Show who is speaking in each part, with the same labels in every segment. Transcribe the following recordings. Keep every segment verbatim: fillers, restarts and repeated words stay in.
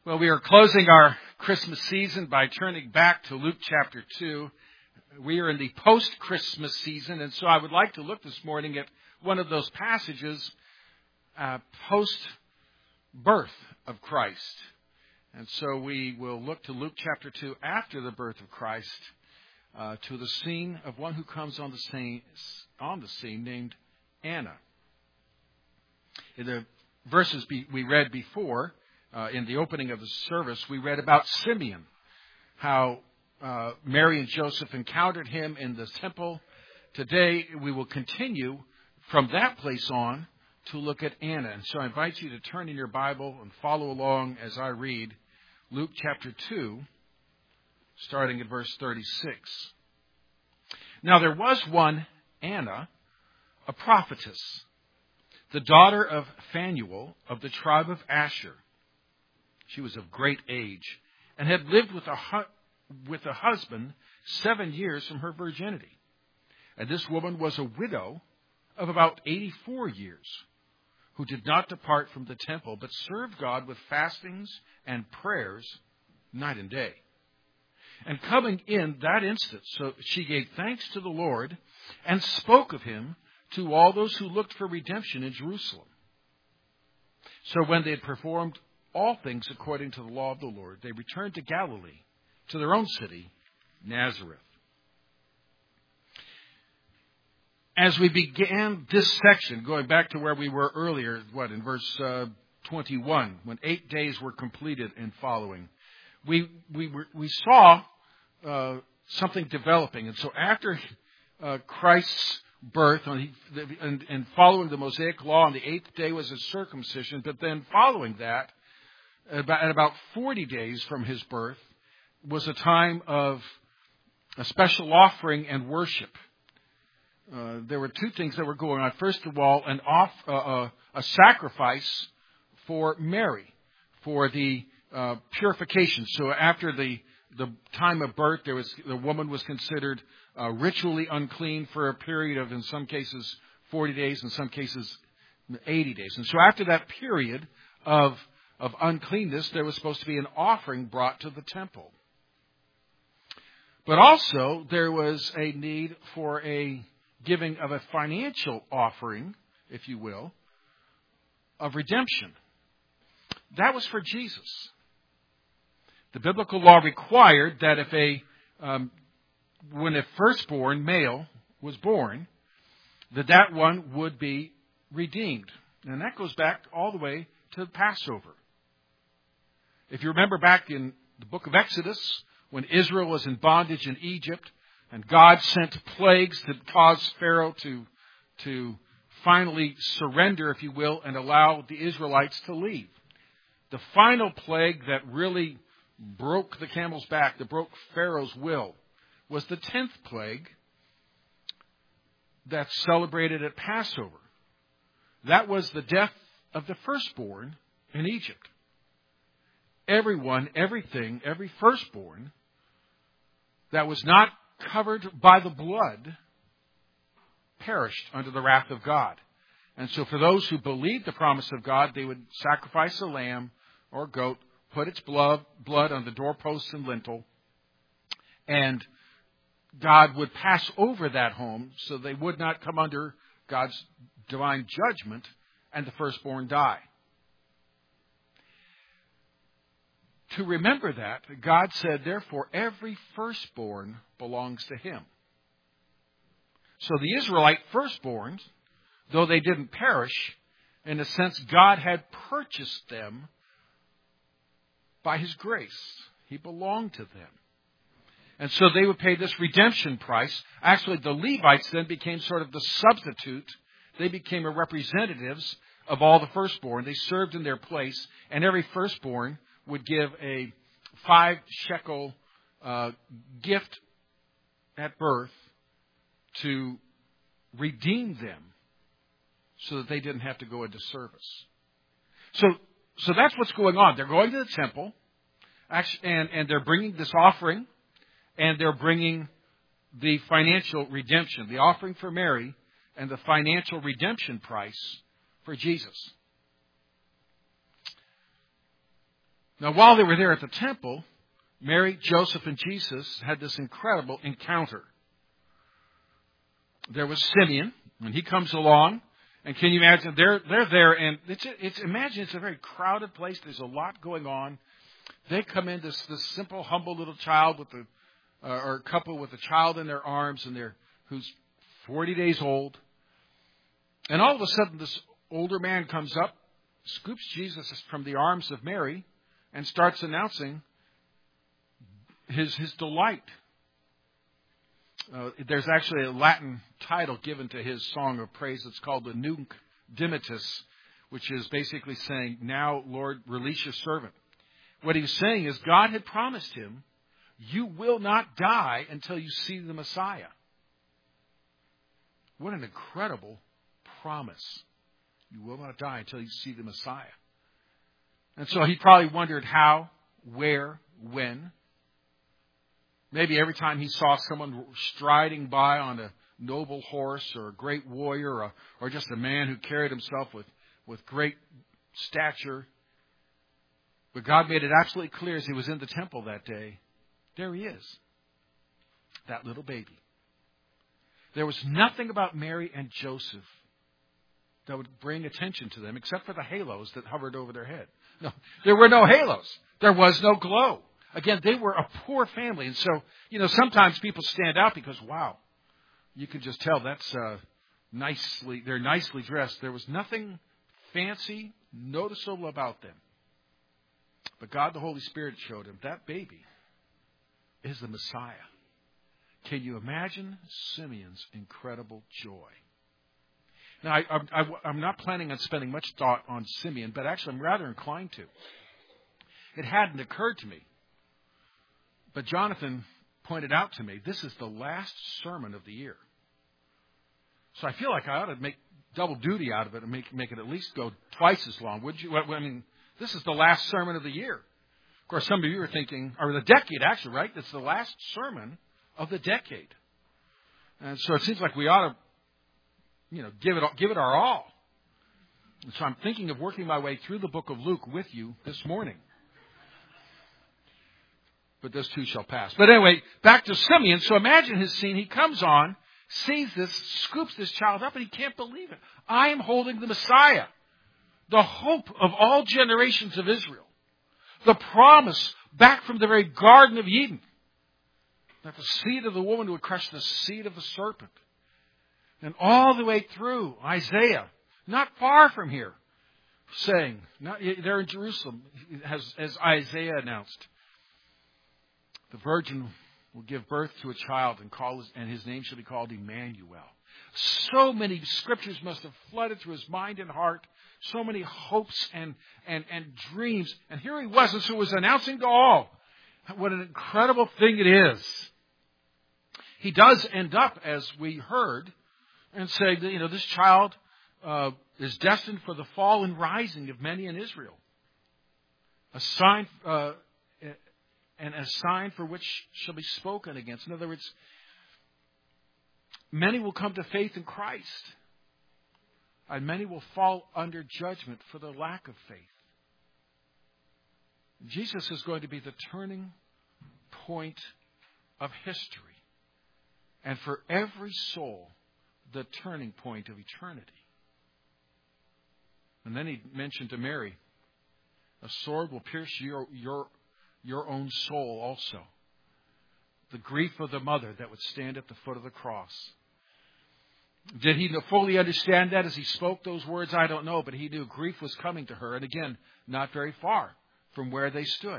Speaker 1: Well, we are closing our Christmas season by turning back to Luke chapter two. We are in the post-Christmas season, and so I would like to look this morning at one of those passages uh, post-birth of Christ. And so we will look to Luke chapter two after the birth of Christ, uh, to the scene of one who comes on the scene, on the scene named Anna. In the verses be, we read before, Uh, in the opening of the service, we read about Simeon, how uh, Mary and Joseph encountered him in the temple. Today, we will continue from that place on to look at Anna. And so I invite you to turn in your Bible and follow along as I read Luke chapter two, starting at verse thirty-six. Now there was one Anna, a prophetess, the daughter of Phanuel of the tribe of Asher. She was of great age and had lived with a hu- with a husband seven years from her virginity. And this woman was a widow of about eighty-four years, who did not depart from the temple, but served God with fastings and prayers night and day. And coming in that instant, so she gave thanks to the Lord and spoke of him to all those who looked for redemption in Jerusalem. So when they had performed all things according to the law of the Lord, they returned to Galilee, to their own city, Nazareth. As we began this section, going back to where we were earlier, what, in verse uh, twenty-one, when eight days were completed and following, we we were, we saw uh, something developing. And so after uh, Christ's birth, and, and, and following the Mosaic law, on the eighth day was a circumcision, but then following that, At about forty days from his birth, was a time of a special offering and worship. Uh, there were two things that were going on. First of all, an off, uh, uh, a sacrifice for Mary, for the uh, purification. So after the the time of birth, there was the woman was considered uh, ritually unclean for a period of, in some cases, forty days, in some cases, eighty days. And so after that period of of uncleanness, there was supposed to be an offering brought to the temple. But also, there was a need for a giving of a financial offering, if you will, of redemption. That was for Jesus. The biblical law required that if a, um, when a firstborn male was born, that that one would be redeemed. And that goes back all the way to the Passover. If you remember back in the book of Exodus, when Israel was in bondage in Egypt, and God sent plagues that caused Pharaoh to, to finally surrender, if you will, and allow the Israelites to leave. The final plague that really broke the camel's back, that broke Pharaoh's will, was the tenth plague that's celebrated at Passover. That was the death of the firstborn in Egypt. Everyone, everything, every firstborn that was not covered by the blood perished under the wrath of God. And so for those who believed the promise of God, they would sacrifice a lamb or goat, put its blood, blood on the doorposts and lintel, and God would pass over that home so they would not come under God's divine judgment and the firstborn die. To remember that, God said, therefore, every firstborn belongs to him. So the Israelite firstborns, though they didn't perish, in a sense, God had purchased them by his grace. He belonged to them. And so they would pay this redemption price. Actually, the Levites then became sort of the substitute. They became a representatives of all the firstborn. They served in their place, and every firstborn would give a five shekel uh, gift at birth to redeem them so that they didn't have to go into service. So, so that's what's going on. They're going to the temple, actually, and, and they're bringing this offering, and they're bringing the financial redemption, the offering for Mary, and the financial redemption price for Jesus. Now, while they were there at the temple, Mary, Joseph, and Jesus had this incredible encounter. There was Simeon, and he comes along, and can you imagine, they're, they're there, and it's, it's, imagine it's a very crowded place, there's a lot going on. They come in, this, this simple, humble little child with a, uh, or couple with a child in their arms, and they're, who's forty days old. And all of a sudden, this older man comes up, scoops Jesus from the arms of Mary, and starts announcing his his delight. Uh, there's actually a Latin title given to his song of praise. It's called the Nunc Dimittis, which is basically saying, "Now, Lord, release your servant." What he was saying is God had promised him, you will not die until you see the Messiah. What an incredible promise. You will not die until you see the Messiah. And so he probably wondered how, where, when. Maybe every time he saw someone striding by on a noble horse or a great warrior or, or just a man who carried himself with, with great stature. But God made it absolutely clear as he was in the temple that day, there he is, that little baby. There was nothing about Mary and Joseph that would bring attention to them except for the halos that hovered over their head. No, there were no halos. There was no glow. Again, they were a poor family. And so, you know, sometimes people stand out because, wow, you can just tell that's uh, nicely, they're nicely dressed. There was nothing fancy, noticeable about them. But God, the Holy Spirit, showed him that baby is the Messiah. Can you imagine Simeon's incredible joy? Now, I, I, I'm not planning on spending much thought on Simeon, but actually I'm rather inclined to. It hadn't occurred to me. But Jonathan pointed out to me, this is the last sermon of the year. So I feel like I ought to make double duty out of it and make, make it at least go twice as long. Would you? I mean, this is the last sermon of the year. Of course, some of you are thinking, or the decade actually, right? It's the last sermon of the decade. And so it seems like we ought to, you know, give it give it our all. And so I'm thinking of working my way through the book of Luke with you this morning. But this too shall pass. But anyway, back to Simeon. So imagine his scene. He comes on, sees this, scoops this child up, and he can't believe it. I am holding the Messiah, the hope of all generations of Israel, the promise back from the very Garden of Eden, that the seed of the woman would crush the seed of the serpent. And all the way through Isaiah, not far from here, saying, not there in Jerusalem, as, as Isaiah announced, the virgin will give birth to a child and call his, and his name shall be called Emmanuel. So many scriptures must have flooded through his mind and heart. So many hopes and, and, and dreams. And here he was, and so he was announcing to all what an incredible thing it is. He does end up, as we heard, and say that, you know, this child uh, is destined for the fall and rising of many in Israel. A sign, uh, and a sign for which shall be spoken against. In other words, many will come to faith in Christ, and many will fall under judgment for their lack of faith. Jesus is going to be the turning point of history, and for every soul, the turning point of eternity. And then he mentioned to Mary, a sword will pierce your, your, your own soul also. The grief of the mother that would stand at the foot of the cross. Did he fully understand that as he spoke those words? I don't know, but he knew grief was coming to her. And again, not very far from where they stood.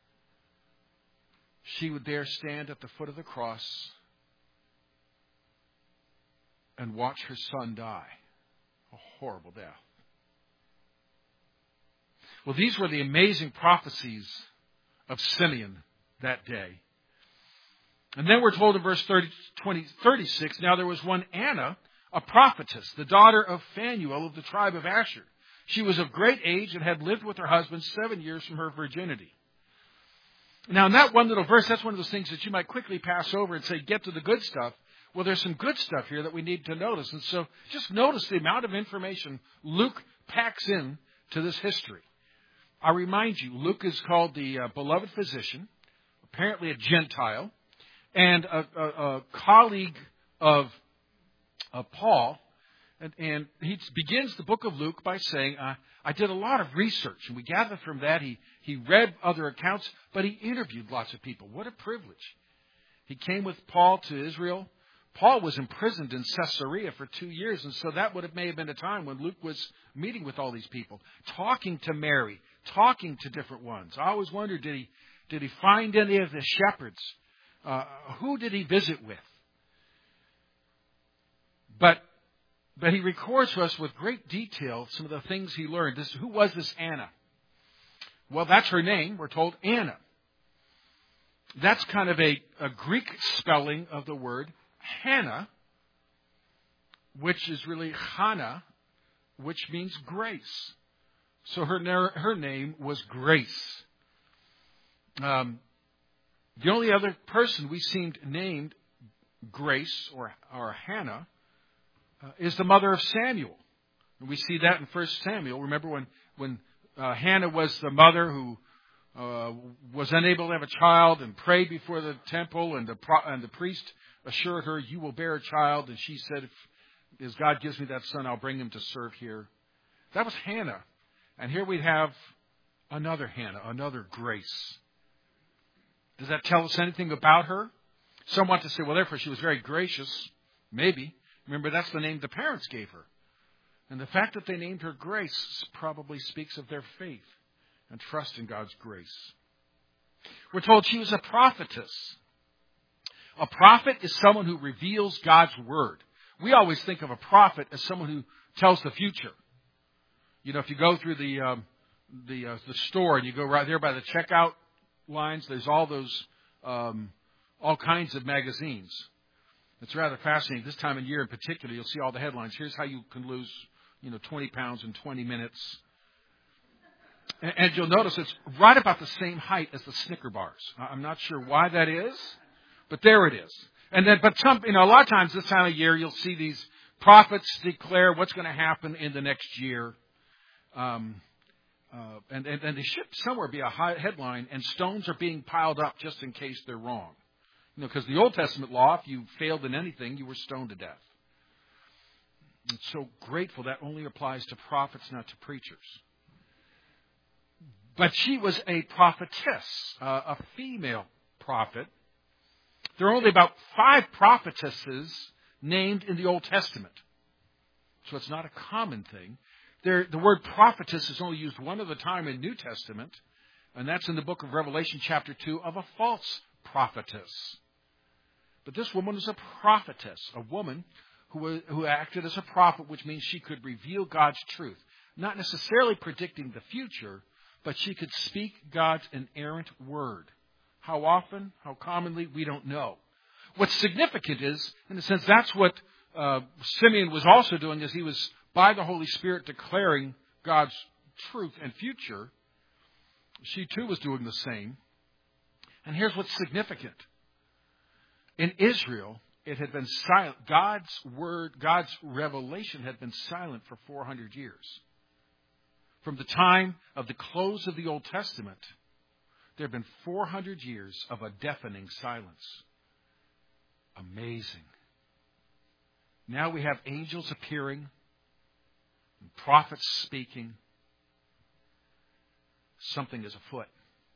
Speaker 1: She would there stand at the foot of the cross and watch her son die. A horrible death. Well, these were the amazing prophecies of Simeon that day. And then we're told in verse thirty, twenty, thirty-six, now there was one Anna, a prophetess, the daughter of Phanuel of the tribe of Asher. She was of great age and had lived with her husband seven years from her virginity. Now, in that one little verse, that's one of those things that you might quickly pass over and say, get to the good stuff. Well, there's some good stuff here that we need to notice. And so just notice the amount of information Luke packs in to this history. I remind you, Luke is called the uh, beloved physician, apparently a Gentile, and a, a, a colleague of, of Paul. And, and he begins the book of Luke by saying, uh, I did a lot of research. And we gather from that he, he read other accounts, but he interviewed lots of people. What a privilege. He came with Paul to Israel. Paul was imprisoned in Caesarea for two years, and so that would have may have been a time when Luke was meeting with all these people, talking to Mary, talking to different ones. I always wondered, did he did he find any of the shepherds? Uh, who did he visit with? But but he records to us with great detail some of the things he learned. This, who was this Anna? Well, that's her name. We're told Anna. That's kind of a, a Greek spelling of the word Hannah, which is really Hannah, which means grace. So her her name was Grace. Um, the only other person we seemed named Grace or or Hannah uh, is the mother of Samuel. And we see that in First Samuel. Remember when when uh, Hannah was the mother who uh, was unable to have a child and prayed before the temple, and the pro- and the priest assured her, "You will bear a child," and she said, "If as God gives me that son, I'll bring him to serve here." That was Hannah. And here we have another Hannah, another Grace. Does that tell us anything about her? Some want to say, well, therefore she was very gracious. Maybe. Remember, that's the name the parents gave her. And the fact that they named her Grace probably speaks of their faith and trust in God's grace. We're told she was a prophetess. A prophet is someone who reveals God's word. We always think of a prophet as someone who tells the future. You know, if you go through the um, the uh, the store and you go right there by the checkout lines, there's all those um, all kinds of magazines. It's rather fascinating. This time of year in particular, you'll see all the headlines. Here's how you can lose, you know, twenty pounds in twenty minutes. And, and you'll notice it's right about the same height as the Snicker bars. I'm not sure why that is, but there it is. And then, but some, you know, a lot of times this time of year, you'll see these prophets declare what's going to happen in the next year. Um, uh, and, and, and they should somewhere be a high headline, and stones are being piled up just in case they're wrong. You know, because the Old Testament law, if you failed in anything, you were stoned to death. It's so grateful that only applies to prophets, not to preachers. But she was a prophetess, uh, a female prophet. There are only about five prophetesses named in the Old Testament. So it's not a common thing. There, the word prophetess is only used one other time in New Testament, and that's in the book of Revelation chapter two, of a false prophetess. But this woman was a prophetess, a woman who, was, who acted as a prophet, which means she could reveal God's truth. Not necessarily predicting the future, but she could speak God's inerrant word. How often, how commonly, we don't know. What's significant is, in a sense, that's what uh, Simeon was also doing, is he was, by the Holy Spirit, declaring God's truth and future. She too was doing the same. And here's what's significant. In Israel, it had been silent. God's word, God's revelation had been silent for four hundred years. From the time of the close of the Old Testament, there have been four hundred years of a deafening silence. Amazing. Now we have angels appearing, and prophets speaking. Something is afoot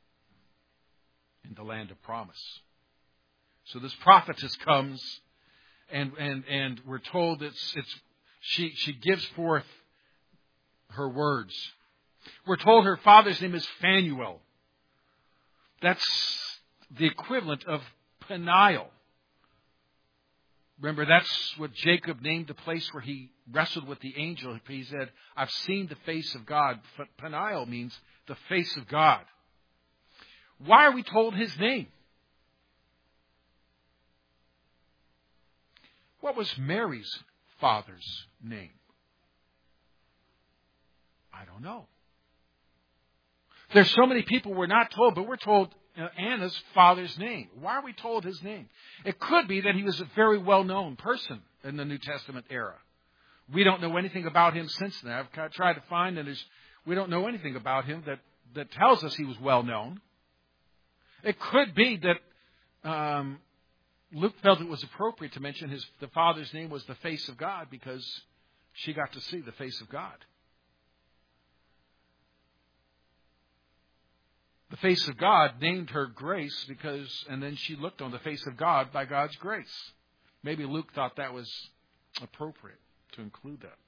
Speaker 1: in the land of promise. So this prophetess comes, and and and we're told it's it's she she gives forth her words. We're told her father's name is Phanuel. That's the equivalent of Peniel. Remember, that's what Jacob named the place where he wrestled with the angel. He said, I've seen the face of God. Peniel means the face of God. Why are we told his name? What was Mary's father's name? I don't know. There's so many people we're not told, but we're told uh, Anna's father's name. Why are we told his name? It could be that he was a very well-known person in the New Testament era. We don't know anything about him since then. I've tried to find, and there's, we don't know anything about him that that tells us he was well known. It could be that um, Luke felt it was appropriate to mention his the father's name was the face of God because she got to see the face of God. The face of God named her Grace because, and then she looked on the face of God by God's grace. Maybe Luke thought that was appropriate to include that.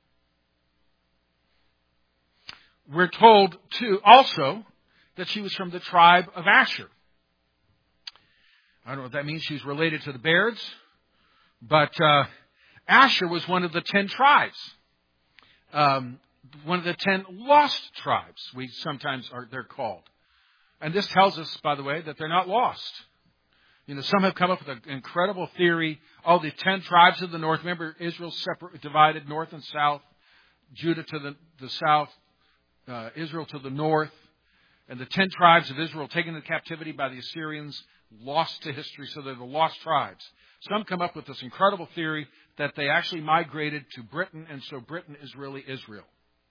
Speaker 1: We're told, too, also, that she was from the tribe of Asher. I don't know what that means. She was related to the Bairds. But uh, Asher was one of the ten tribes. Um, one of the ten lost tribes, we sometimes are they're called. And this tells us, by the way, that they're not lost. You know, some have come up with an incredible theory. All the ten tribes of the north. Remember, Israel separate, divided north and south. Judah to the, the south. Uh, Israel to the north. And the ten tribes of Israel taken into captivity by the Assyrians, lost to history, so they're the lost tribes. Some come up with this incredible theory that they actually migrated to Britain, and so Britain is really Israel.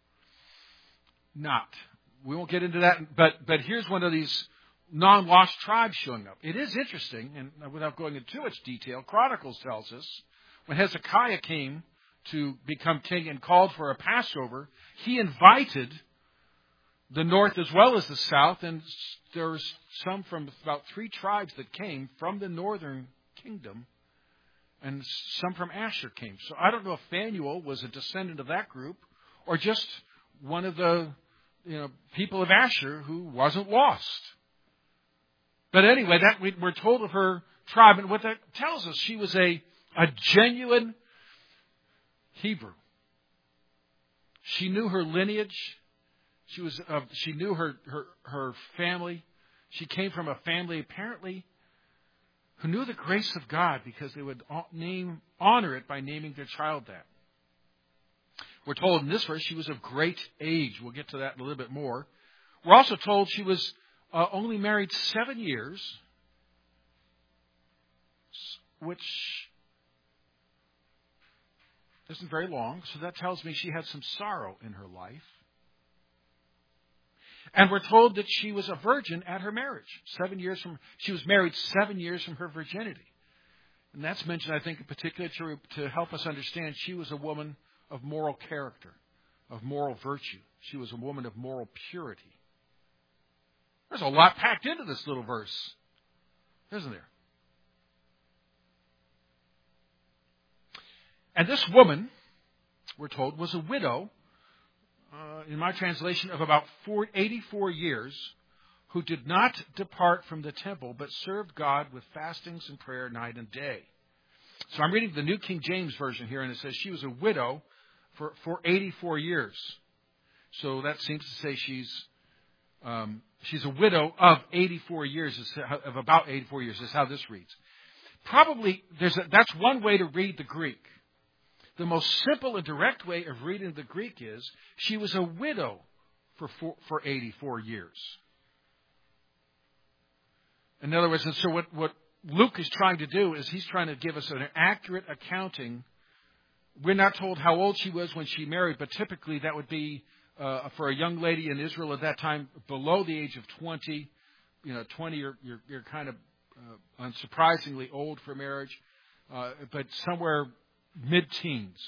Speaker 1: Not. We won't get into that, but but here's one of these non-lost tribes showing up. It is interesting, and without going into too much detail, Chronicles tells us when Hezekiah came to become king and called for a Passover, he invited the north as well as the south, and there's some from about three tribes that came from the northern kingdom, and some from Asher came. So I don't know if Phanuel was a descendant of that group or just one of the you know people of Asher who wasn't lost. But anyway, that we, we're told of her tribe, and what that tells us, she was a, a genuine Hebrew. She knew her lineage. She was. Uh, she knew her, her her family. She came from a family apparently who knew the grace of God because they would name honor it by naming their child that. We're told in this verse she was of great age. We'll get to that in a little bit more. We're also told she was uh, only married seven years, which isn't very long. So that tells me she had some sorrow in her life. And we're told that she was a virgin at her marriage. Seven years from she was married seven years from her virginity. And that's mentioned, I think, in particular to, to help us understand she was a woman of moral character, of moral virtue. She was a woman of moral purity. There's a lot packed into this little verse, isn't there? And this woman, we're told, was a widow, uh, in my translation, of about eighty-four years, who did not depart from the temple, but served God with fastings and prayer night and day. So I'm reading the New King James Version here, and it says she was a widow for, for eighty-four years. So that seems to say she's um, she's a widow of eighty-four years, of about eighty-four years, is how this reads. Probably, there's a, that's one way to read the Greek. The most simple and direct way of reading the Greek is she was a widow for four, for eighty-four years. In other words, and so what, what Luke is trying to do is he's trying to give us an accurate accounting. We're not told how old she was when she married, but typically that would be uh, for a young lady in Israel at that time below the age of twenty. You know, twenty, you're, you're, you're kind of uh, unsurprisingly old for marriage, uh, but somewhere mid-teens.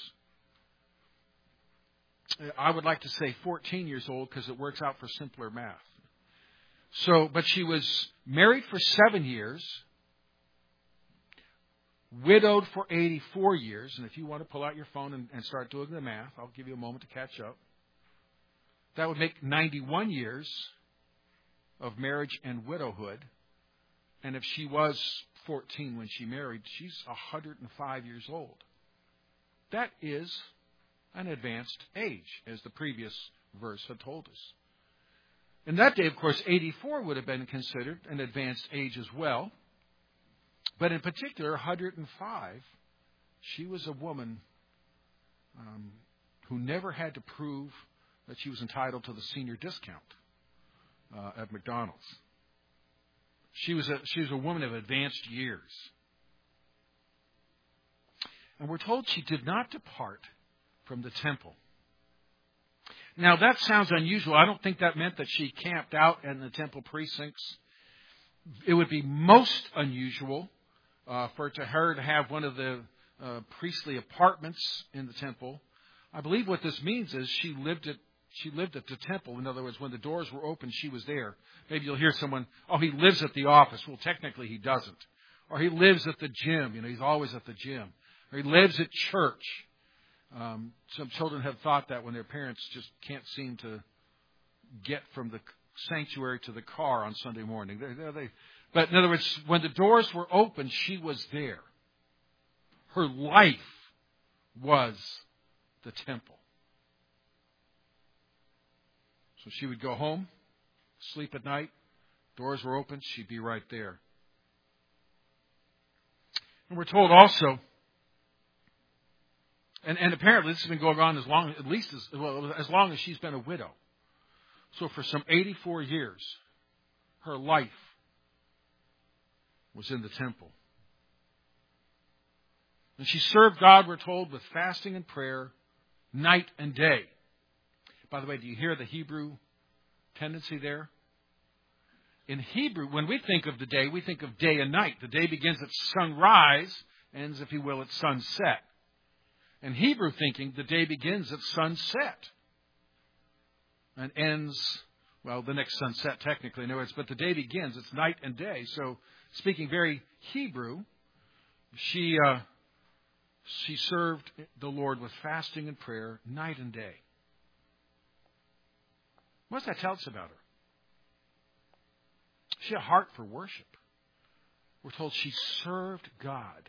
Speaker 1: I would like to say fourteen years old because it works out for simpler math. So, but she was married for seven years, widowed for eighty-four years, and if you want to pull out your phone and, and start doing the math, I'll give you a moment to catch up. That would make ninety-one years of marriage and widowhood. And if she was fourteen when she married, she's one hundred five years old. That is an advanced age, as the previous verse had told us. In that day, of course, eighty-four would have been considered an advanced age as well. But in particular, one hundred five, she was a woman um, who never had to prove that she was entitled to the senior discount uh, at McDonald's. She was a she was a woman of advanced years. And we're told she did not depart from the temple. Now, that sounds unusual. I don't think that meant that she camped out in the temple precincts. It would be most unusual uh, for to her to have one of the uh, priestly apartments in the temple. I believe what this means is she lived at she lived at the temple. In other words, when the doors were open, she was there. Maybe you'll hear someone, "Oh, he lives at the office." Well, technically, he doesn't. Or he lives at the gym. You know, he's always at the gym. Or he lives at church. Um, some children have thought that when their parents just can't seem to get from the sanctuary to the car on Sunday morning. They, they, they, but in other words, when the doors were open, she was there. Her life was the temple. So she would go home, sleep at night, doors were open, she'd be right there. And we're told also, and, and apparently this has been going on as long, at least as, well, as long as she's been a widow. So for some eighty-four years, her life was in the temple. And she served God, we're told, with fasting and prayer, night and day. By the way, do you hear the Hebrew tendency there? In Hebrew, when we think of the day, we think of day and night. The day begins at sunrise, ends, if you will, at sunset. In Hebrew thinking, the day begins at sunset and ends, well, the next sunset technically, in other words, but the day begins, it's night and day. So, speaking very Hebrew, she uh, she served the Lord with fasting and prayer night and day. What does that tell us about her? She had a heart for worship. We're told she served God.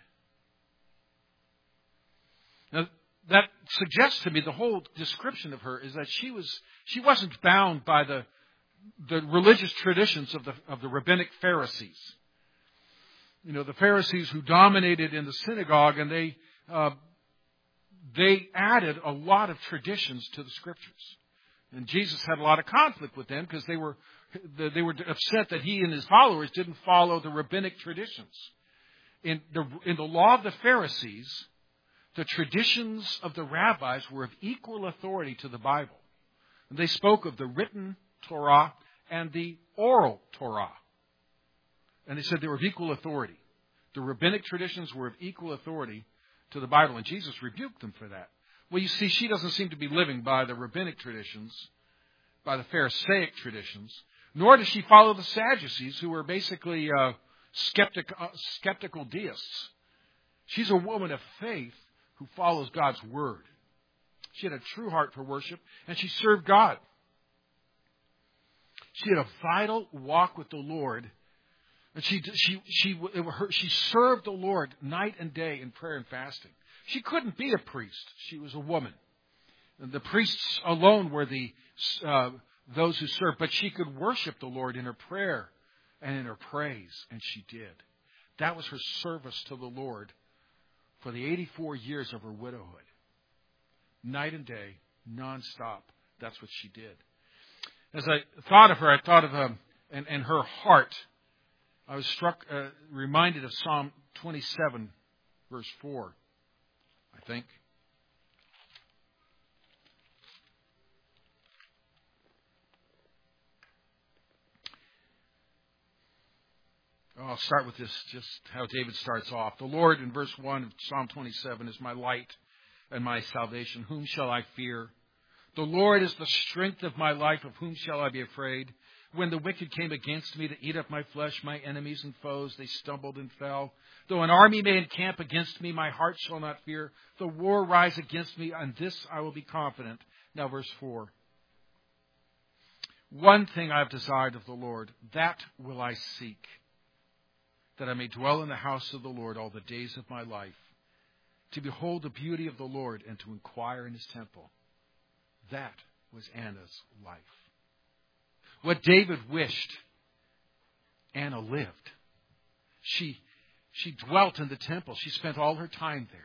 Speaker 1: Now, that suggests to me the whole description of her is that she was she wasn't bound by the the religious traditions of the of the rabbinic Pharisees. You know, the Pharisees who dominated in the synagogue, and they uh, they added a lot of traditions to the Scriptures. And Jesus had a lot of conflict with them because they were they were upset that he and his followers didn't follow the rabbinic traditions. In the in the law of the Pharisees, the traditions of the rabbis were of equal authority to the Bible. And they spoke of the written Torah and the oral Torah. And they said they were of equal authority. The rabbinic traditions were of equal authority to the Bible. And Jesus rebuked them for that. Well, you see, she doesn't seem to be living by the rabbinic traditions, by the Pharisaic traditions, nor does she follow the Sadducees, who were basically uh, skeptic, uh, skeptical deists. She's a woman of faith who follows God's Word. She had a true heart for worship, and she served God. She had a vital walk with the Lord, and she she she she served the Lord night and day in prayer and fasting. She couldn't be a priest; she was a woman. And the priests alone were the uh, those who served, but she could worship the Lord in her prayer and in her praise, and she did. That was her service to the Lord for the eighty-four years of her widowhood. Night and day, nonstop. That's what she did. As I thought of her, I thought of um, and, and her heart. I was struck, uh, reminded of Psalm twenty-seven, verse four, I think. I'll start with this, just how David starts off. The Lord, in verse one of Psalm twenty-seven, is my light and my salvation. Whom shall I fear? The Lord is the strength of my life. Of whom shall I be afraid? When the wicked came against me to eat up my flesh, my enemies and foes, they stumbled and fell. Though an army may encamp against me, my heart shall not fear. Though war rise against me, on this I will be confident. Now verse four. One thing I have desired of the Lord, that will I seek, that I may dwell in the house of the Lord all the days of my life, to behold the beauty of the Lord and to inquire in his temple. That was Anna's life. What David wished, Anna lived. She, she dwelt in the temple. She spent all her time there.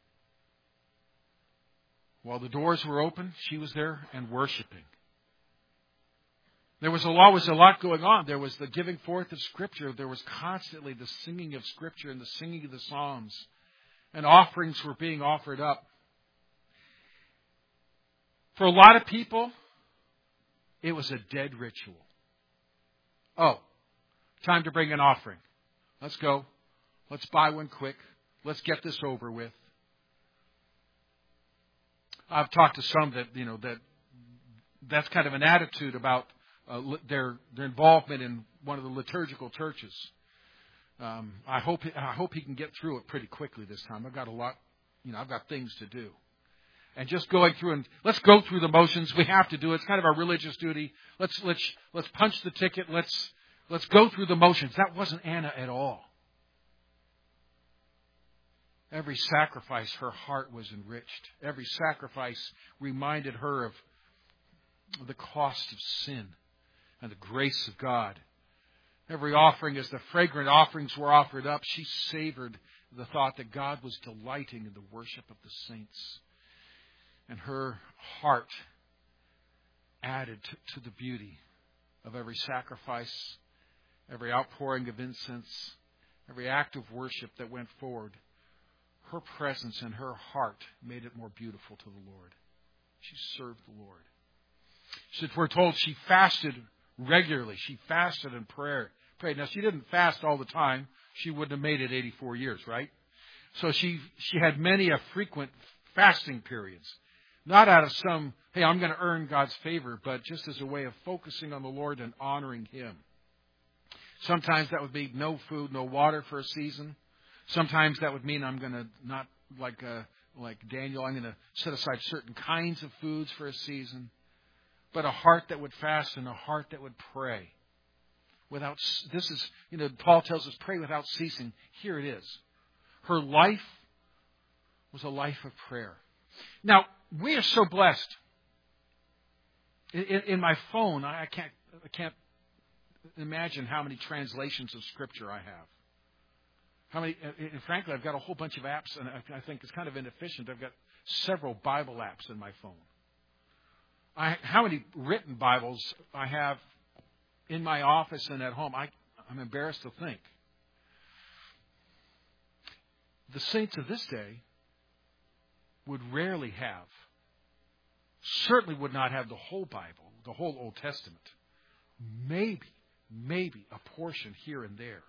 Speaker 1: While the doors were open, she was there and worshiping. There was always a lot going on. There was the giving forth of Scripture. There was constantly the singing of Scripture and the singing of the Psalms. And offerings were being offered up. For a lot of people, It was a dead ritual. Oh, time to bring an offering. Let's go. Let's buy one quick. Let's get this over with. I've talked to some that, you know, that that's kind of an attitude about uh, their their involvement in one of the liturgical churches. Um, I hope I hope he can get through it pretty quickly this time. I've got a lot, you know, I've got things to do. And just going through and let's go through the motions. We have to do it. It's kind of our religious duty. Let's let's let's punch the ticket. Let's let's go through the motions. That wasn't Anna at all. Every sacrifice, her heart was enriched. Every sacrifice reminded her of the cost of sin and the grace of God. Every offering, as the fragrant offerings were offered up, she savored the thought that God was delighting in the worship of the saints. And her heart added to, to the beauty of every sacrifice, every outpouring of incense, every act of worship that went forward. Her presence and her heart made it more beautiful to the Lord. She served the Lord. So we're told she fasted regularly. She fasted in prayer. Prayed. Now, she didn't fast all the time. She wouldn't have made it eighty-four years, right? So she she had many a frequent fasting periods. Not out of some, hey, I'm going to earn God's favor, but just as a way of focusing on the Lord and honoring Him. Sometimes that would be no food, no water for a season. Sometimes that would mean I'm going to not, like uh, like Daniel, I'm going to set aside certain kinds of foods for a season. But a heart that would fast and a heart that would pray. Without, this is, you know, Paul tells us, pray without ceasing. Here it is. Her life was a life of prayer. Now, we are so blessed. In, in my phone, I can't, I can't imagine how many translations of Scripture I have. How many? And frankly, I've got a whole bunch of apps, and I think it's kind of inefficient. I've got several Bible apps in my phone. I, how many written Bibles I have in my office and at home, I, I'm embarrassed to think. The saints of this day would rarely have, certainly would not have the whole Bible, the whole Old Testament. Maybe, maybe a portion here and there.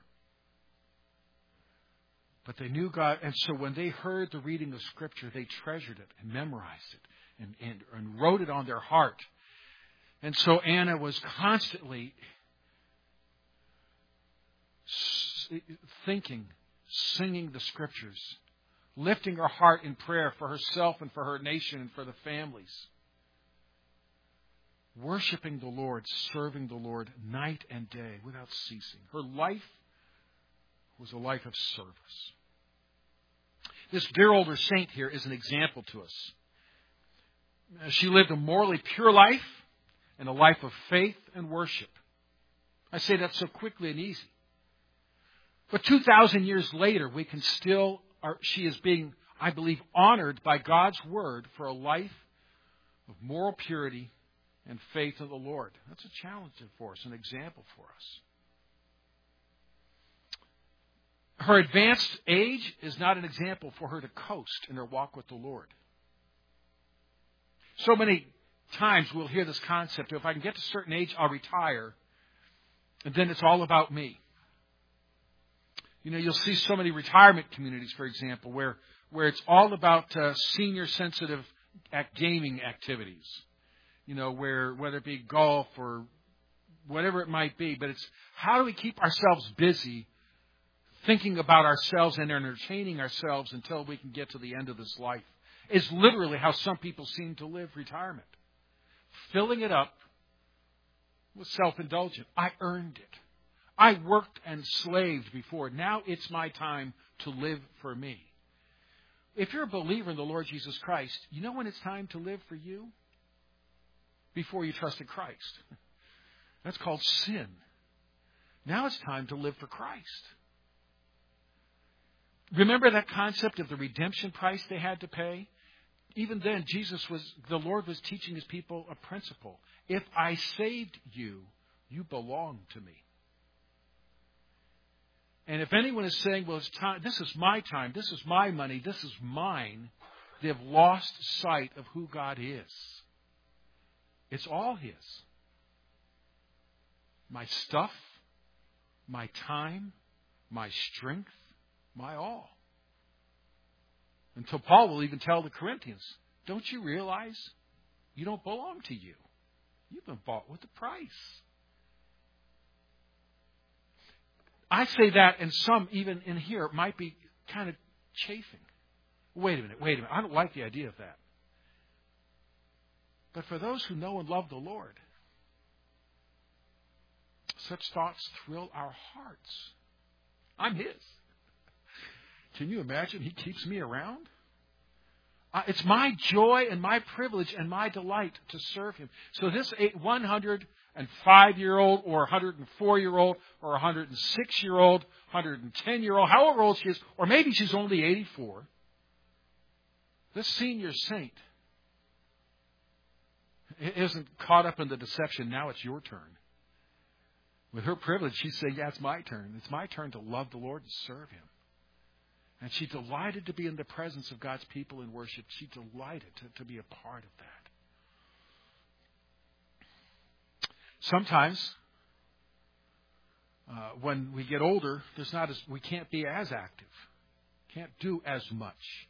Speaker 1: But they knew God, and so when they heard the reading of Scripture, they treasured it and memorized it and, and, and wrote it on their heart. And so Anna was constantly thinking, singing the Scriptures, lifting her heart in prayer for herself and for her nation and for the families. Worshiping the Lord, serving the Lord night and day without ceasing. Her life was a life of service. This dear older saint here is an example to us. She lived a morally pure life and a life of faith and worship. I say that so quickly and easy. But two thousand years later, we can still, are, she is being, I believe, honored by God's Word for a life of moral purity and faith in the Lord. That's a challenge for us, an example for us. Her advanced age is not an example for her to coast in her walk with the Lord. So many times we'll hear this concept of, if I can get to a certain age, I'll retire, and then it's all about me. You know, you'll see so many retirement communities, for example, where, where it's all about uh, senior-sensitive gaming activities. You know, where whether it be golf or whatever it might be, but it's how do we keep ourselves busy thinking about ourselves and entertaining ourselves until we can get to the end of this life, is literally how some people seem to live retirement. Filling it up with self-indulgence. I earned it. I worked and slaved before. Now it's my time to live for me. If you're a believer in the Lord Jesus Christ, you know when it's time to live for you? Before you trusted Christ. That's called sin. Now it's time to live for Christ. Remember that concept of the redemption price they had to pay? Even then, Jesus was, the Lord was teaching His people a principle. If I saved you, you belong to me. And if anyone is saying, well, it's time, this is my time, this is my money, this is mine, they have lost sight of who God is. It's all His. my stuff, my time, my strength, my all. Until Paul will even tell the Corinthians, don't you realize you don't belong to you? You've been bought with a price. I say that, and some even in here might be kind of chafing. Wait a minute, wait a minute. I don't like the idea of that. But for those who know and love the Lord, such thoughts thrill our hearts. I'm His. Can you imagine He keeps me around? Uh, it's my joy and my privilege and my delight to serve Him. So this one hundred five-year-old or one hundred four-year-old or one hundred six-year-old, one hundred ten-year-old, however old she is, or maybe she's only eighty-four, this senior saint isn't caught up in the deception, now it's your turn. With her privilege, she'd say, yeah, it's my turn. It's my turn to love the Lord and serve Him. And she delighted to be in the presence of God's people in worship. She delighted to, to be a part of that. Sometimes, uh, when we get older, there's not as we can't be as active, can't do as much.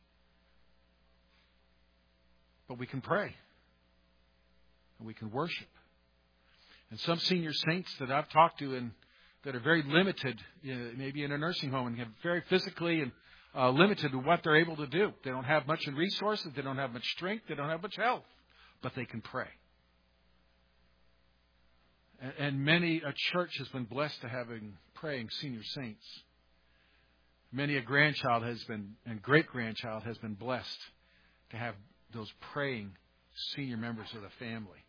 Speaker 1: But we can pray, and we can worship. And some senior saints that I've talked to and that are very limited, you know, maybe in a nursing home, and have very physically and uh, limited to what they're able to do. They don't have much in resources. They don't have much strength. They don't have much health. But they can pray. And, and many a church has been blessed to having praying senior saints. Many a grandchild has been, and great-grandchild has been blessed to have those praying senior members of the family.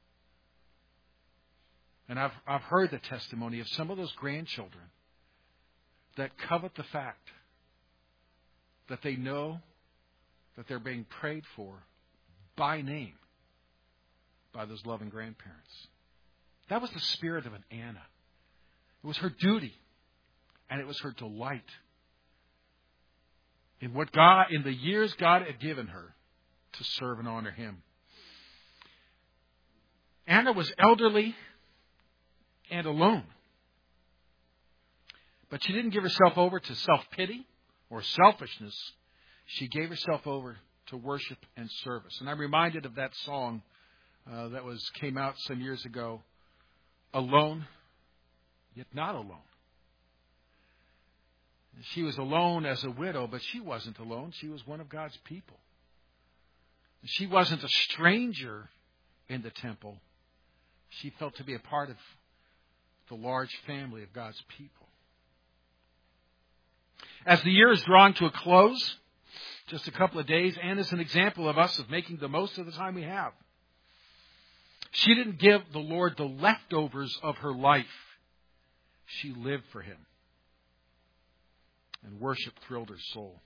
Speaker 1: And I've I've heard the testimony of some of those grandchildren that covet the fact that they know that they're being prayed for by name by those loving grandparents. That was the spirit of an Anna. It was her duty, and it was her delight in what God, in the years God had given her to serve and honor Him. Anna was elderly and alone. But she didn't give herself over to self-pity or selfishness. She gave herself over to worship and service. And I'm reminded of that song uh, that was came out some years ago, Alone, Yet Not Alone. She was alone as a widow, but she wasn't alone. She was one of God's people. She wasn't a stranger in the temple. She felt to be a part of the large family of God's people. As the year is drawing to a close, just a couple of days, Anna's an example of us of making the most of the time we have. She didn't give the Lord the leftovers of her life. She lived for Him. And worship thrilled her soul.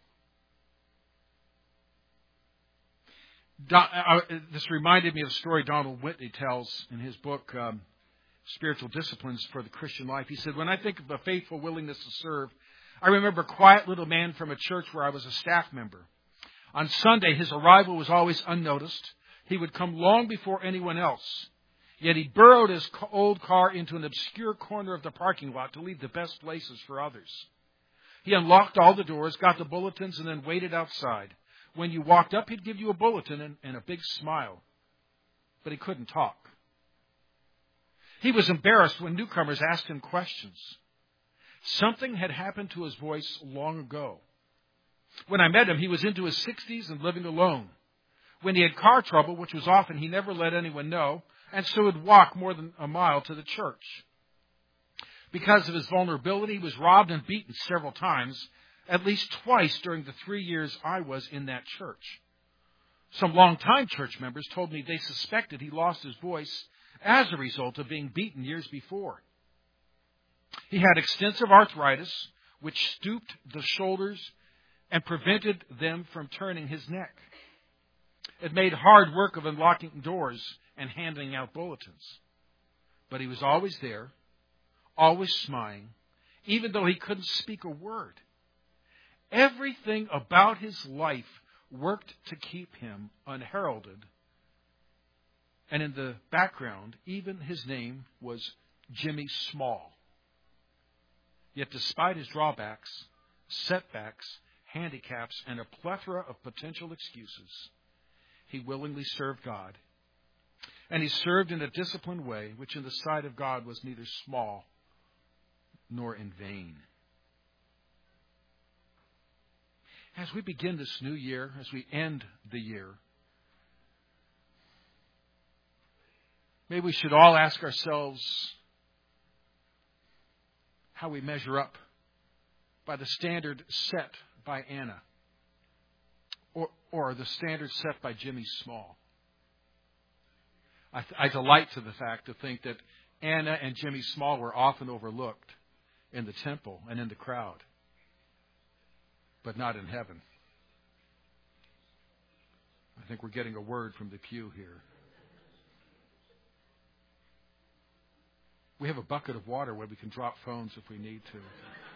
Speaker 1: Don, uh, this reminded me of a story Donald Whitney tells in his book, um, Spiritual Disciplines for the Christian Life. He said, when I think of a faithful willingness to serve, I remember a quiet little man from a church where I was a staff member. On Sunday, his arrival was always unnoticed. He would come long before anyone else. Yet he burrowed his old car into an obscure corner of the parking lot to leave the best places for others. He unlocked all the doors, got the bulletins, and then waited outside. When you walked up, he'd give you a bulletin and, and a big smile. But he couldn't talk. He was embarrassed when newcomers asked him questions. Something had happened to his voice long ago. When I met him, he was into his sixties and living alone. When he had car trouble, which was often, he never let anyone know, and so would walk more than a mile to the church. Because of his vulnerability, he was robbed and beaten several times, at least twice during the three years I was in that church. Some longtime church members told me they suspected he lost his voice as a result of being beaten years before. He had extensive arthritis, which stooped the shoulders and prevented them from turning his neck. It made hard work of unlocking doors and handing out bulletins. But he was always there, always smiling, even though he couldn't speak a word. Everything about his life worked to keep him unheralded. And in the background, even his name was Jimmy Small. Yet despite his drawbacks, setbacks, handicaps, and a plethora of potential excuses, he willingly served God. And he served in a disciplined way, which in the sight of God was neither small nor in vain. As we begin this new year, as we end the year, maybe we should all ask ourselves how we measure up by the standard set by Anna or, or the standard set by Jimmy Small. I, I delight to the fact to think that Anna and Jimmy Small were often overlooked in the temple and in the crowd, but not in heaven. I think we're getting a word from the pew here. We have a bucket of water where we can drop phones if we need to.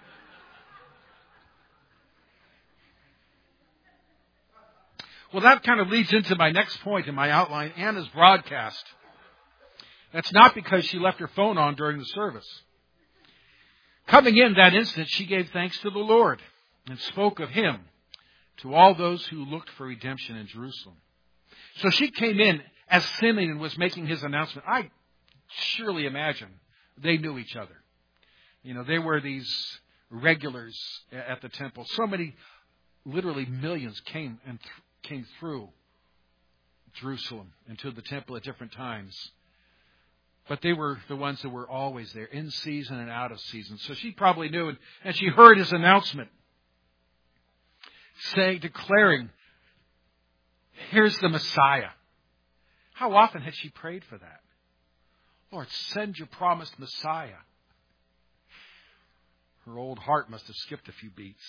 Speaker 1: Well, that kind of leads into my next point in my outline, Anna's broadcast. That's not because she left her phone on during the service. Coming in that instant, she gave thanks to the Lord and spoke of Him to all those who looked for redemption in Jerusalem. So she came in as Simeon was making his announcement. I surely imagine they knew each other. You know, they were these regulars at the temple. So many, literally millions came and th- came through Jerusalem into the temple at different times. But they were the ones that were always there, in season and out of season. So she probably knew, and, and she heard his announcement, saying, declaring, here's the Messiah. How often had she prayed for that? Lord, send your promised Messiah. Her old heart must have skipped a few beats.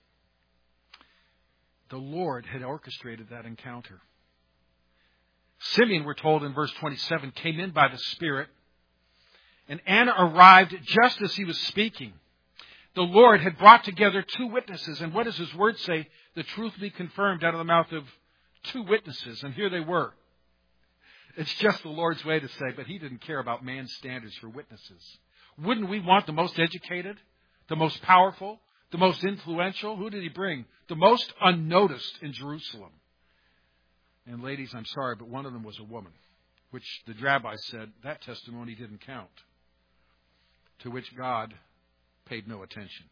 Speaker 1: The Lord had orchestrated that encounter. Simeon, we're told in verse twenty-seven, came in by the Spirit, and Anna arrived just as he was speaking. The Lord had brought together two witnesses, and what does His Word say? The truth be confirmed out of the mouth of two witnesses, and here they were. It's just the Lord's way to say, but He didn't care about man's standards for witnesses. Wouldn't we want the most educated, the most powerful, the most influential? Who did He bring? The most unnoticed in Jerusalem. And ladies, I'm sorry, but one of them was a woman, which the rabbi said that testimony didn't count, to which God paid no attention.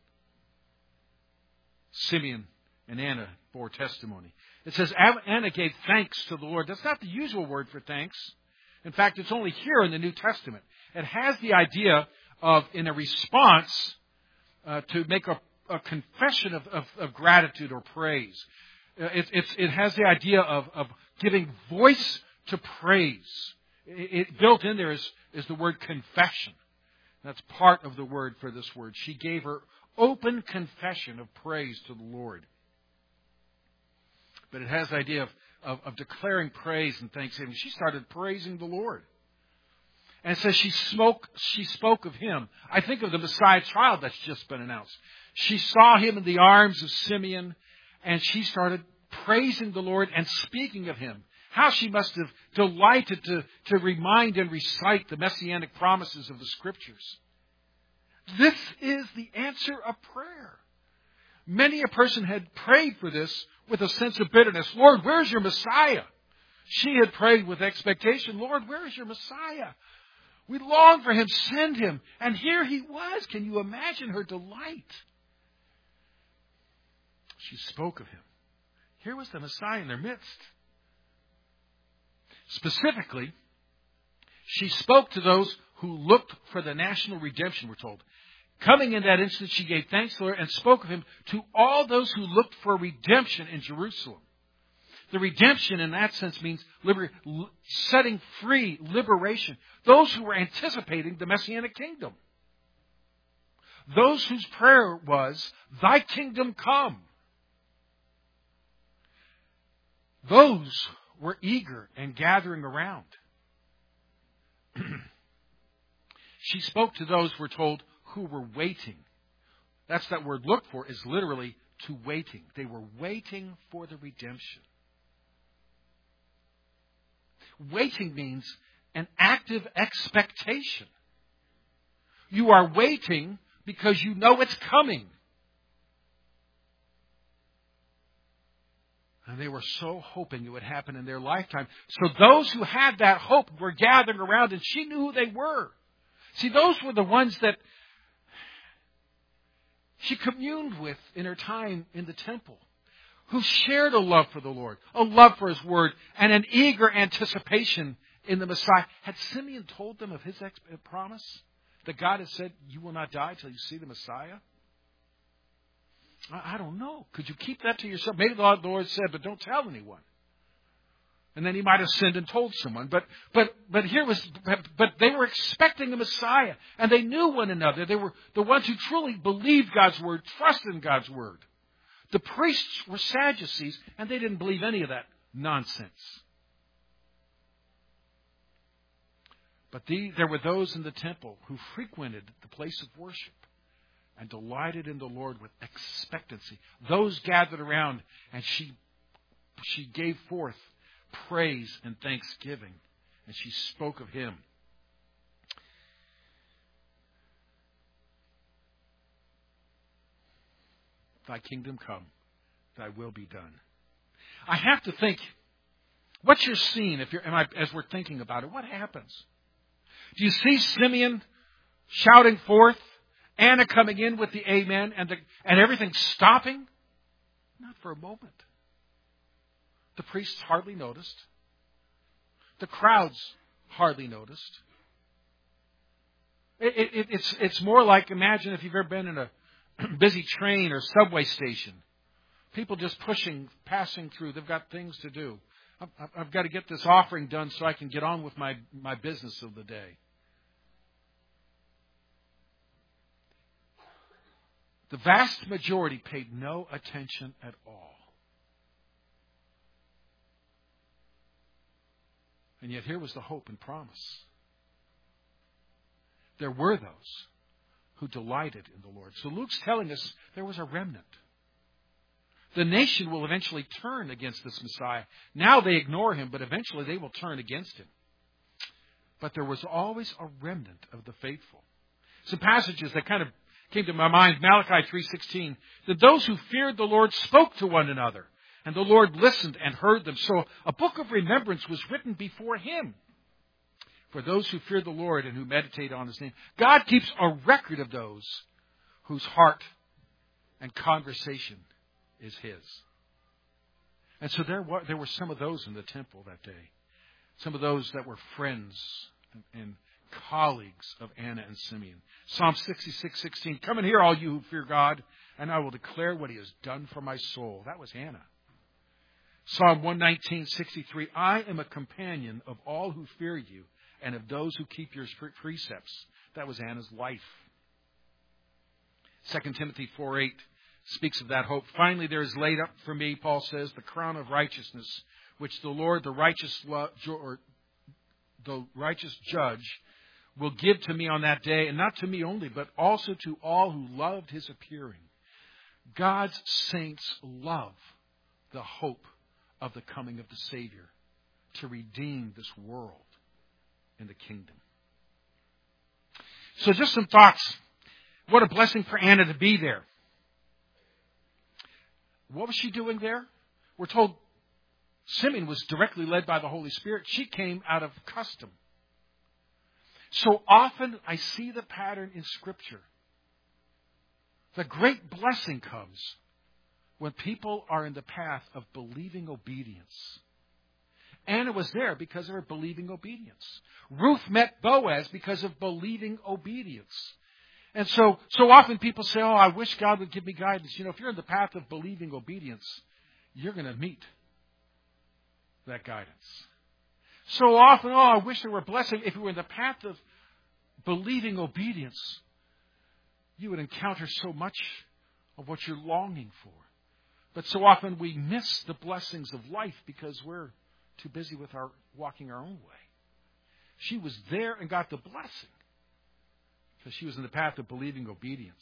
Speaker 1: Simeon and Anna bore testimony. It says Anna gave thanks to the Lord. That's not the usual word for thanks. In fact, it's only here in the New Testament. It has the idea of, in a response, uh, to make a, a confession of, of, of gratitude or praise. Uh, it, it's, it has the idea of, of giving voice to praise. It, it built in there is, is the word confession. That's part of the word for this word. She gave her open confession of praise to the Lord. But it has the idea of, of, of declaring praise and thanksgiving. She started praising the Lord. And it says she spoke, she spoke of Him. I think of the Messiah child that's just been announced. She saw Him in the arms of Simeon, and she started praising the Lord and speaking of Him. How she must have delighted to, to remind and recite the messianic promises of the Scriptures. This is the answer of prayer. Many a person had prayed for this with a sense of bitterness. Lord, where's your Messiah? She had prayed with expectation. Lord, where's your Messiah? We long for Him. Send Him. And here He was. Can you imagine her delight? She spoke of Him. Here was the Messiah in their midst. Specifically, she spoke to those who looked for the national redemption, we're told. Coming in that instant, she gave thanks to the Lord and spoke of Him to all those who looked for redemption in Jerusalem. The redemption in that sense means liber- setting free, liberation. Those who were anticipating the Messianic kingdom. Those whose prayer was, Thy kingdom come. Those were eager and gathering around. She spoke to those, we're told, who were waiting. That's that word look for is literally to waiting. They were waiting for the redemption. Waiting means an active expectation. You are waiting because you know it's coming. And they were so hoping it would happen in their lifetime. So those who had that hope were gathering around, and she knew who they were. See, those were the ones that she communed with in her time in the temple, who shared a love for the Lord, a love for His Word, and an eager anticipation in the Messiah. Had Simeon told them of his ex- promise? That God has said, you will not die till you see the Messiah? I don't know. Could you keep that to yourself? Maybe the Lord said, but don't tell anyone. And then he might have sinned and told someone. But but but here was but they were expecting a Messiah, and they knew one another. They were the ones who truly believed God's word, trusted in God's word. The priests were Sadducees, and they didn't believe any of that nonsense. But the, there were those in the temple who frequented the place of worship and delighted in the Lord with expectancy. Those gathered around, and she she gave forth praise and thanksgiving, and she spoke of Him. Thy kingdom come, thy will be done. I have to think, what's your scene if you're, am I, as we're thinking about it? What happens? Do you see Simeon shouting forth, Anna coming in with the amen, and the, and everything stopping? Not for a moment. The priests hardly noticed. The crowds hardly noticed. It, it, it's, it's more like, imagine if you've ever been in a busy train or subway station. People just pushing, passing through. They've got things to do. I've, I've got to get this offering done so I can get on with my, my business of the day. The vast majority paid no attention at all. And yet here was the hope and promise. There were those who delighted in the Lord. So Luke's telling us there was a remnant. The nation will eventually turn against this Messiah. Now they ignore Him, but eventually they will turn against Him. But there was always a remnant of the faithful. Some passages that kind of came to my mind, Malachi three sixteen, that those who feared the Lord spoke to one another, and the Lord listened and heard them. So a book of remembrance was written before Him for those who fear the Lord and who meditate on His name. God keeps a record of those whose heart and conversation is His. And so there were, there were some of those in the temple that day. Some of those that were friends and, and colleagues of Anna and Simeon. Psalm sixty-six sixteen, come and hear all you who fear God, and I will declare what He has done for my soul. That was Hannah. Psalm one nineteen sixty-three, I am a companion of all who fear you and of those who keep your precepts. That was Anna's life. Second Timothy four eight speaks of that hope. Finally, there is laid up for me, Paul says, the crown of righteousness, which the Lord, the righteous, lo- or the righteous judge, will give to me on that day, and not to me only, but also to all who loved His appearing. God's saints love the hope of the coming of the Savior to redeem this world in the kingdom. So just some thoughts. What a blessing for Anna to be there. What was she doing there? We're told Simeon was directly led by the Holy Spirit. She came out of custom. So often I see the pattern in Scripture. The great blessing comes when people are in the path of believing obedience. Anna was there because of her believing obedience. Ruth met Boaz because of believing obedience. And so, so often people say, oh, I wish God would give me guidance. You know, if you're in the path of believing obedience, you're going to meet that guidance. So often, oh, I wish there were a blessing. If you were in the path of believing obedience, you would encounter so much of what you're longing for. But so often we miss the blessings of life because we're too busy with our walking our own way. She was there and got the blessing because she was in the path of believing obedience.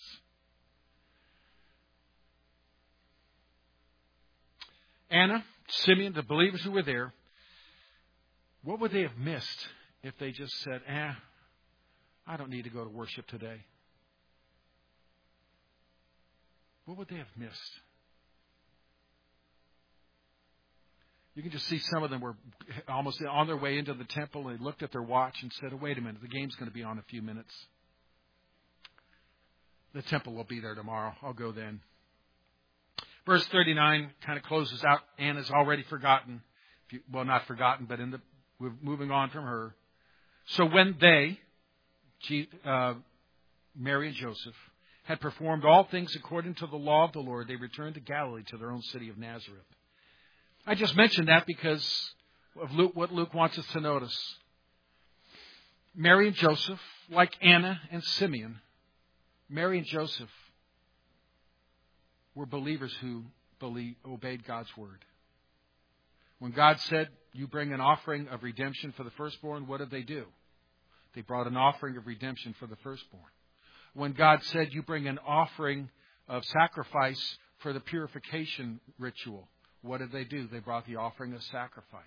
Speaker 1: Anna, Simeon, the believers who were there, what would they have missed if they just said, eh, I don't need to go to worship today. What would they have missed? You can just see some of them were almost on their way into the temple, and they looked at their watch and said, oh, wait a minute, the game's going to be on in a few minutes. The temple will be there tomorrow. I'll go then. Verse thirty-nine kind of closes out. Anna's already forgotten. If you, well, not forgotten, but in the we're moving on from her. So when they, uh, Mary and Joseph, had performed all things according to the law of the Lord, they returned to Galilee, to their own city of Nazareth. I just mentioned that because of Luke, what Luke wants us to notice. Mary and Joseph, like Anna and Simeon, Mary and Joseph were believers who believed, obeyed God's word. When God said, you bring an offering of redemption for the firstborn, what did they do? They brought an offering of redemption for the firstborn. When God said, you bring an offering of sacrifice for the purification ritual, what did they do? They brought the offering of sacrifice.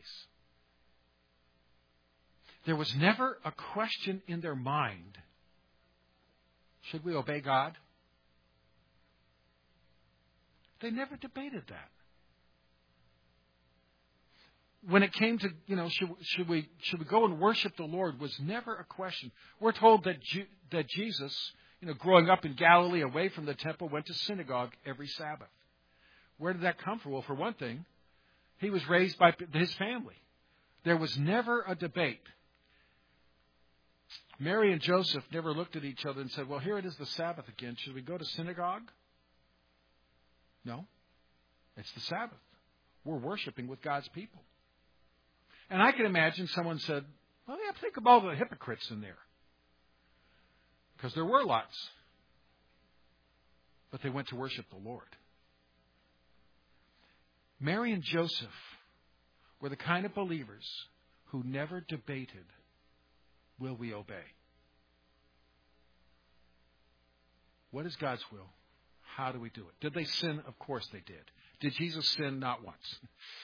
Speaker 1: There was never a question in their mind, should we obey God? They never debated that. When it came to, you know, should, should we should we go and worship the Lord was never a question. We're told that Je- that Jesus, you know, growing up in Galilee, away from the temple, went to synagogue every Sabbath. Where did that come from? Well, for one thing, he was raised by his family. There was never a debate. Mary and Joseph never looked at each other and said, well, here it is the Sabbath again. Should we go to synagogue? No. It's the Sabbath. We're worshiping with God's people. And I can imagine someone said, well, yeah, think of all the hypocrites in there. Because there were lots. But they went to worship the Lord. Mary and Joseph were the kind of believers who never debated, will we obey? What is God's will? How do we do it? Did they sin? Of course they did. Did Jesus sin? Not once.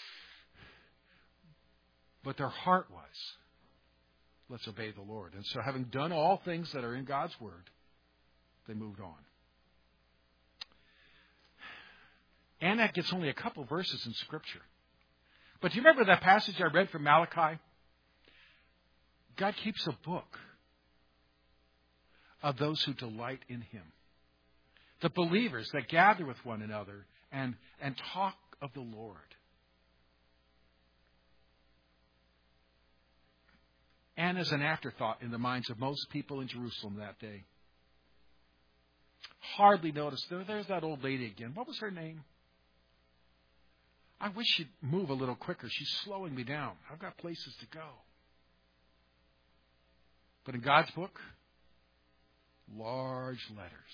Speaker 1: But their heart was, let's obey the Lord. And so having done all things that are in God's Word, they moved on. Anna gets only a couple verses in Scripture. But do you remember that passage I read from Malachi? God keeps a book of those who delight in Him. The believers that gather with one another and, and talk of the Lord. Anna's an afterthought in the minds of most people in Jerusalem that day. Hardly noticed. There, there's that old lady again. What was her name? I wish she'd move a little quicker. She's slowing me down. I've got places to go. But in God's book, large letters.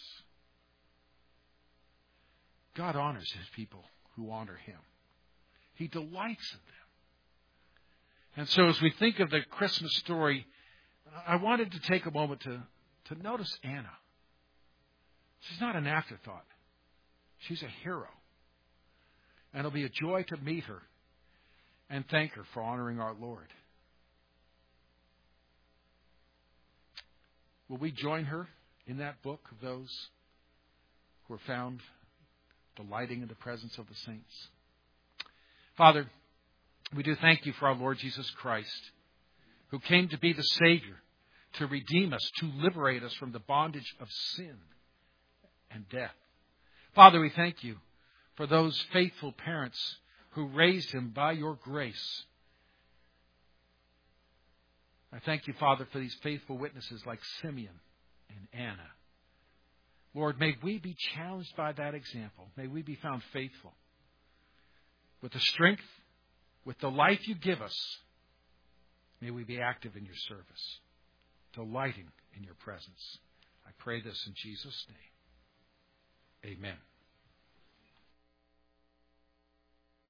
Speaker 1: God honors His people who honor Him. He delights in them. And so as we think of the Christmas story, I wanted to take a moment to, to notice Anna. She's not an afterthought. She's a hero. And it'll be a joy to meet her and thank her for honoring our Lord. Will we join her in that book of those who are found delighting in the presence of the saints? Father, we do thank You for our Lord Jesus Christ, who came to be the Savior, to redeem us, to liberate us from the bondage of sin and death. Father, we thank You for those faithful parents who raised Him by Your grace. I thank You, Father, for these faithful witnesses like Simeon and Anna. Lord, may we be challenged by that example. May we be found faithful with the strength, with the life You give us. May we be active in Your service, delighting in Your presence. I pray this in Jesus' name. Amen.